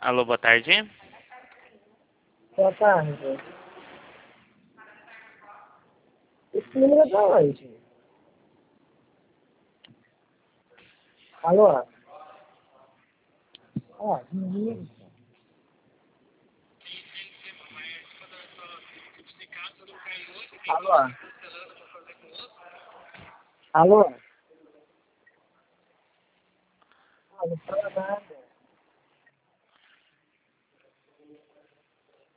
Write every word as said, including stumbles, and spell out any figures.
Alô, boa tarde. Boa tarde. Esse número é da onde? Alô? Ah, ninguém. Alô? Alô?